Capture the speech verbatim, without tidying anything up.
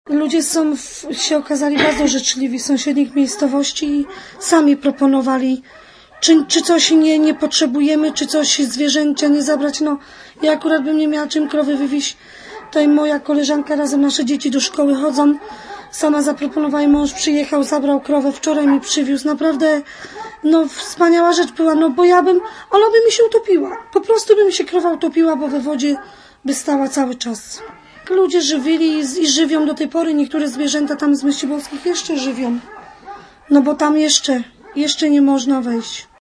Ludzie są, w, się okazali bardzo życzliwi w sąsiednich miejscowości i sami proponowali, czy, czy coś nie, nie potrzebujemy, czy coś zwierzęcia nie zabrać. No, ja akurat bym nie miała czym krowy wywieźć. Tutaj moja koleżanka, razem nasze dzieci do szkoły chodzą. Sama zaproponowała, mąż przyjechał, zabrał krowę, wczoraj mi przywiózł. Naprawdę, no wspaniała rzecz była, no bo ja bym, ona by mi się utopiła. Po prostu by mi się krowa utopiła, bo we wodzie by stała cały czas. Ludzie żywili i żywią do tej pory, niektóre zwierzęta tam z Myśliborskich jeszcze żywią. No bo tam jeszcze, jeszcze nie można wejść.